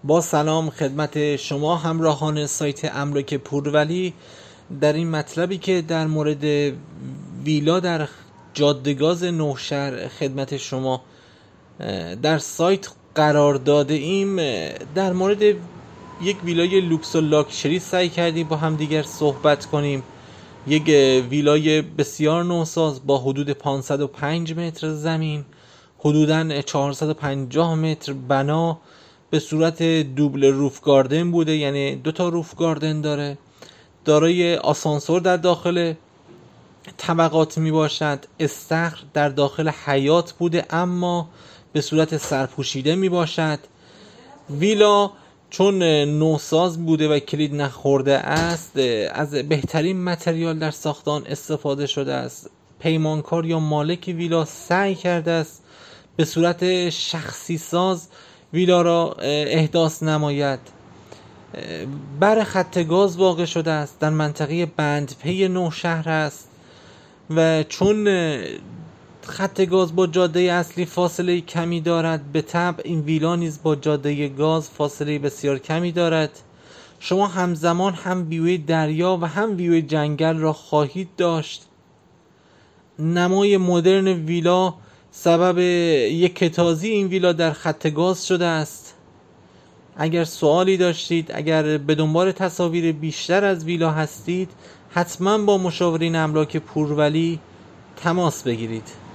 با سلام خدمت شما همراهان سایت املاک پورولی. در این مطلبی که در مورد ویلا در جاده‌گاز نوشهر خدمت شما در سایت قرار داده ایم، در مورد یک ویلای لوکس و لاکچری سعی کردیم با هم دیگر صحبت کنیم. یک ویلای بسیار نوساز با حدود 505 متر زمین، حدوداً 450 متر بنا، به صورت دوبل روف گاردن بوده، یعنی 2 روف گاردن داره. دارای آسانسور در داخل طبقات می باشد. استخر در داخل حیاط بوده اما به صورت سرپوشیده می باشد. ویلا چون نوساز بوده و کلید نخورده است، از بهترین متریال در ساختن استفاده شده است. پیمانکار یا مالک ویلا سعی کرده است به صورت شخصی ساز ویلا را احداث نماید. بر خط گاز واقع شده است، در منطقه بندپی نوشهر است و چون خط گاز با جاده اصلی فاصله کمی دارد، به طبع این ویلا نیز با جاده گاز فاصله بسیار کمی دارد. شما همزمان هم ویوی دریا و هم ویوی جنگل را خواهید داشت. نمای مدرن ویلا سبب یک کتازی این ویلا در خط گاز شده است. اگر سوالی داشتید، اگر به دنبال تصاویر بیشتر از ویلا هستید، حتما با مشاورین املاک پورولی تماس بگیرید.